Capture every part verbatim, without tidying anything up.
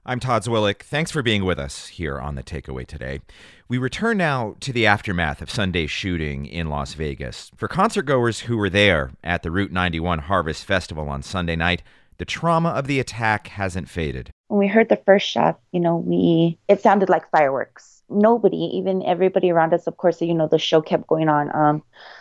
I'm Todd Zwillick. Thanks for being with us here on The Takeaway today. We return now to the aftermath of Sunday's shooting in Las Vegas. For concertgoers who were there at the Route ninety-one Harvest Festival on Sunday night, the trauma of the attack hasn't faded. When we heard the first shot, you know, we it sounded like fireworks. Nobody, even everybody around us, of course, you know, the show kept going on. Um,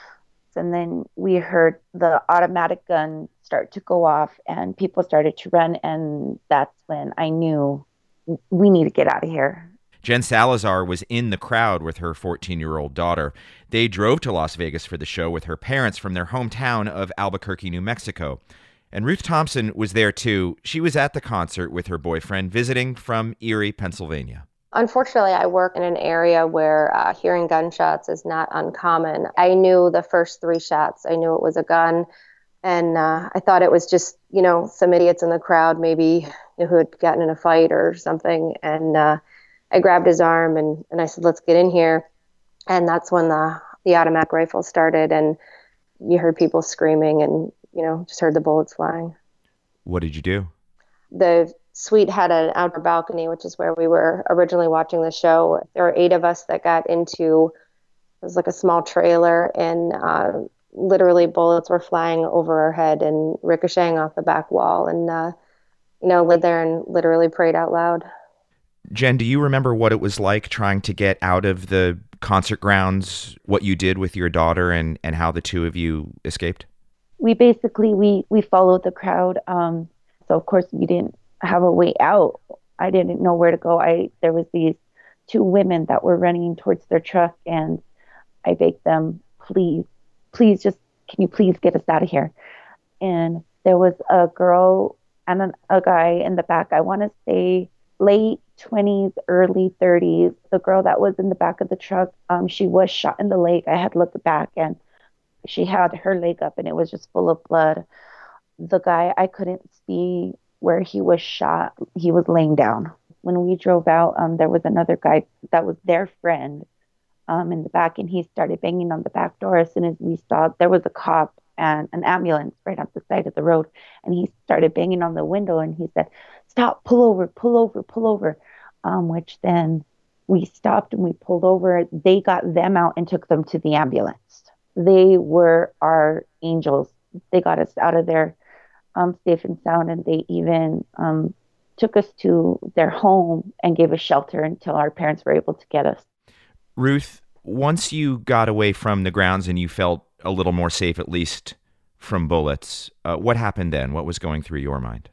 and then we heard the automatic gun start to go off and people started to run. And that's when I knew we need to get out of here. Jen Salazar was in the crowd with her fourteen-year-old daughter. They drove to Las Vegas for the show with her parents from their hometown of Albuquerque, New Mexico. And Ruth Thompson was there too. She was at the concert with her boyfriend visiting from Erie, Pennsylvania. Unfortunately, I work in an area where uh, hearing gunshots is not uncommon. I knew the first three shots. I knew it was a gun. And uh, I thought it was just, you know, some idiots in the crowd, maybe you know, who had gotten in a fight or something. And uh, I grabbed his arm and, and I said, let's get in here. And that's when the, the automatic rifle started. And you heard people screaming and, you know, just heard the bullets flying. What did you do? The suite had an outdoor balcony, which is where we were originally watching the show. There were eight of us that got into, it was like a small trailer, and uh, literally bullets were flying over our head and ricocheting off the back wall. And, uh, you know, lived there and literally prayed out loud. Jen, do you remember what it was like trying to get out of the concert grounds, what you did with your daughter and, and how the two of you escaped? We basically, we, we followed the crowd. Um, so, of course, we didn't have a way out. I didn't know where to go. I There was these two women that were running towards their truck, and I begged them, please, please just, can you please get us out of here? And there was a girl and an, a guy in the back. I want to say late twenties, early thirties. The girl that was in the back of the truck, um, she was shot in the leg. I had looked back and she had her leg up and it was just full of blood. The guy, I couldn't see where he was shot. He was laying down. When we drove out, um, there was another guy that was their friend um, in the back, and he started banging on the back door. As soon as we saw, there was a cop and an ambulance right on the side of the road, and he started banging on the window, and he said, stop, pull over, pull over, pull over, um, which then we stopped and we pulled over. They got them out and took them to the ambulance. They were our angels. They got us out of there um, safe and sound, and they even um, took us to their home and gave us shelter until our parents were able to get us. Ruth, once you got away from the grounds and you felt a little more safe, at least from bullets, uh, what happened then? What was going through your mind?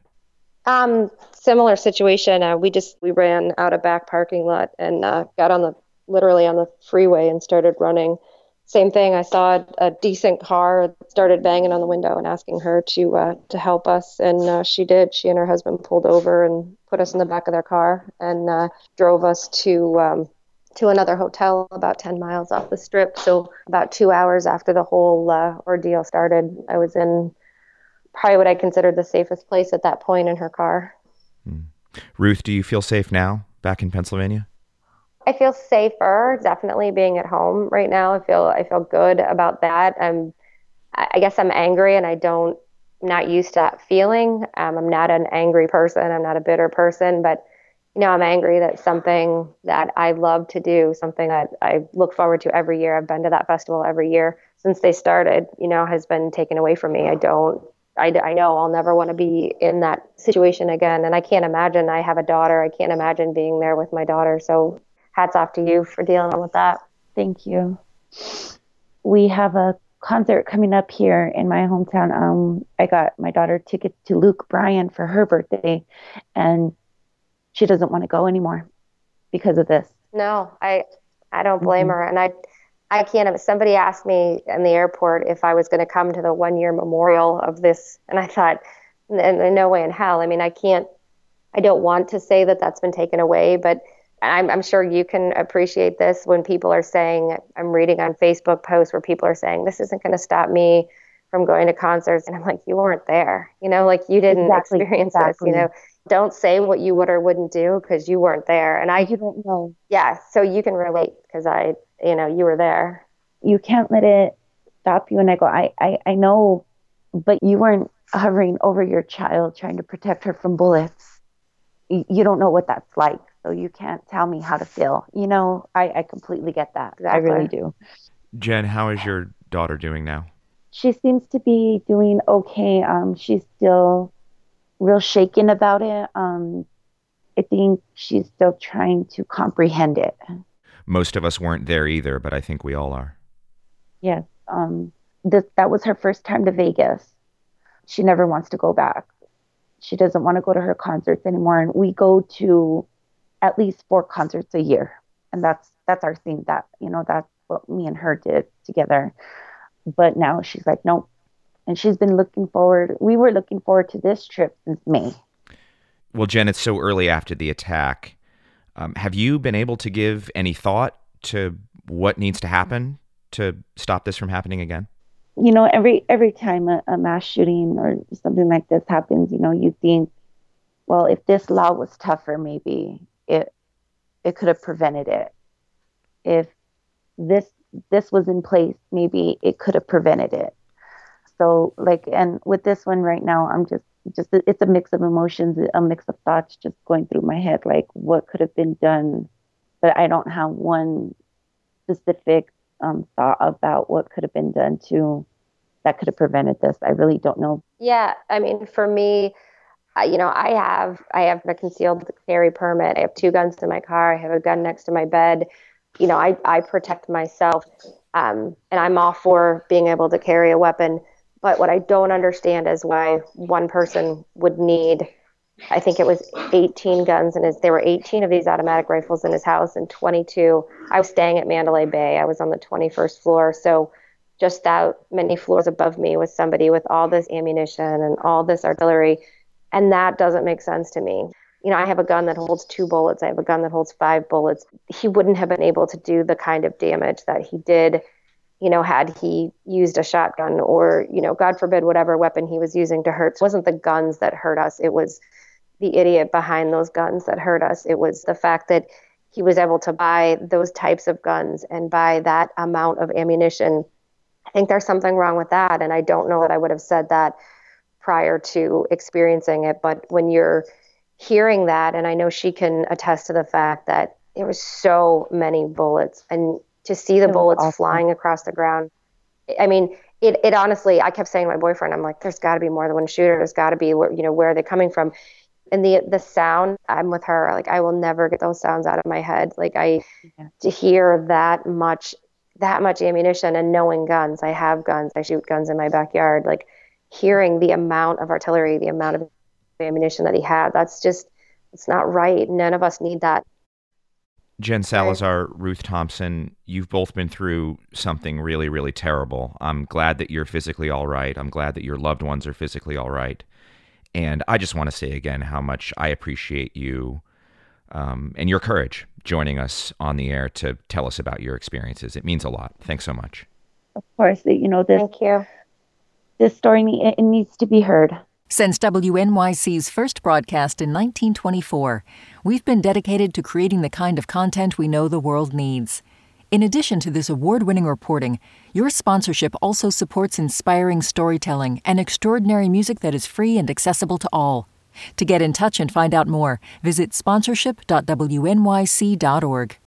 Um, similar situation. Uh, we just, we ran out of back parking lot and uh, got on the, literally on the freeway and started running. Same thing. I saw a, a decent car, started banging on the window and asking her to uh, to help us, and uh, she did. She and her husband pulled over and put us in the back of their car and uh, drove us to um, to another hotel about ten miles off the strip. So about two hours after the whole uh, ordeal started, I was in probably what I considered the safest place at that point in her car. Hmm. Ruth, do you feel safe now back in Pennsylvania? I feel safer, definitely being at home right now. I feel I feel good about that. I'm, I guess I'm angry, and I don't, not used to that feeling. Um, I'm not an angry person. I'm not a bitter person, but you know, I'm angry that something that I love to do, something that I look forward to every year. I've been to that festival every year since they started, you know, has been taken away from me. I don't, I, I know I'll never want to be in that situation again. And I can't imagine. I have a daughter. I can't imagine being there with my daughter. So hats off to you for dealing with that. Thank you. We have a concert coming up here in my hometown. Um, I got my daughter tickets to Luke Bryan for her birthday, and she doesn't want to go anymore because of this. No, I I don't blame Mm-hmm. her. And I I can't. Somebody asked me in the airport if I was going to come to the one year memorial of this, and I thought, in, in no way in hell. I mean, I can't. I don't want to say that that's been taken away, but I'm, I'm sure you can appreciate this when people are saying, I'm reading on Facebook posts where people are saying, this isn't going to stop me from going to concerts. And I'm like, you weren't there, you know, like you didn't Exactly, experience exactly. this, you know, don't say what you would or wouldn't do because you weren't there. And I, You don't know. yeah, so you can relate because I, you know, you were there. You can't let it stop you. And I go, I, I, I know, but you weren't hovering over your child trying to protect her from bullets. y- you don't know what that's like. So you can't tell me how to feel. You know, I, I completely get that. Exactly. I really do. Jen, how is your daughter doing now? She seems to be doing okay. Um, she's still real shaken about it. Um, I think she's still trying to comprehend it. Most of us weren't there either, but I think we all are. Yes. Um, this, that was her first time to Vegas. She never wants to go back. She doesn't want to go to her concerts anymore. And we go to at least four concerts a year. And that's, that's our thing. That, you know, that's what me and her did together. But now she's like, nope. And she's been looking forward. We were looking forward to this trip since May. Well, Jen, it's so early after the attack. Um, have you been able to give any thought to what needs to happen to stop this from happening again? You know, every every time a, a mass shooting or something like this happens, you know, you think, well, if this law was tougher, maybe it it could have prevented it. If this this was in place, maybe it could have prevented it. So, like, and with this one right now, I'm just just it's a mix of emotions, a mix of thoughts just going through my head, like what could have been done, but I don't have one specific um, thought about what could have been done to that could have prevented this. I really don't know. Yeah, I mean, for me, I, you know, I have I have a concealed carry permit. I have two guns in my car. I have a gun next to my bed. You know, I I protect myself, um, and I'm all for being able to carry a weapon. But what I don't understand is why one person would need, I think it was eighteen guns, and there were eighteen of these automatic rifles in his house and twenty-two. I was staying at Mandalay Bay. I was on the twenty-first floor. So just that many floors above me was somebody with all this ammunition and all this artillery. And that doesn't make sense to me. You know, I have a gun that holds two bullets. I have a gun that holds five bullets. He wouldn't have been able to do the kind of damage that he did, you know, had he used a shotgun or, you know, God forbid, whatever weapon he was using to hurt. It wasn't the guns that hurt us. It was the idiot behind those guns that hurt us. It was the fact that he was able to buy those types of guns and buy that amount of ammunition. I think there's something wrong with that. And I don't know that I would have said that prior to experiencing it. But when you're hearing that, and I know she can attest to the fact that there was so many bullets, and to see the bullets awesome. flying across the ground. I mean, it, it honestly, I kept saying to my boyfriend, I'm like, there's got to be more than one shooter. There's got to be, you know, where are they coming from? And the the sound, I'm with her, like, I will never get those sounds out of my head. Like, I, yeah. to hear that much, that much ammunition and knowing guns, I have guns, I shoot guns in my backyard, like hearing the amount of artillery, the amount of ammunition that he had, that's just, it's not right. None of us need that. Jen Salazar, Ruth Thompson, you've both been through something really, really terrible. I'm glad that you're physically all right. I'm glad that your loved ones are physically all right. And I just want to say again how much I appreciate you um, and your courage joining us on the air to tell us about your experiences. It means a lot. Thanks so much. Of course, you know, this, Thank you. This story, it needs to be heard. Since W N Y C's first broadcast in nineteen twenty-four, we've been dedicated to creating the kind of content we know the world needs. In addition to this award-winning reporting, your sponsorship also supports inspiring storytelling and extraordinary music that is free and accessible to all. To get in touch and find out more, visit sponsorship dot w n y c dot org.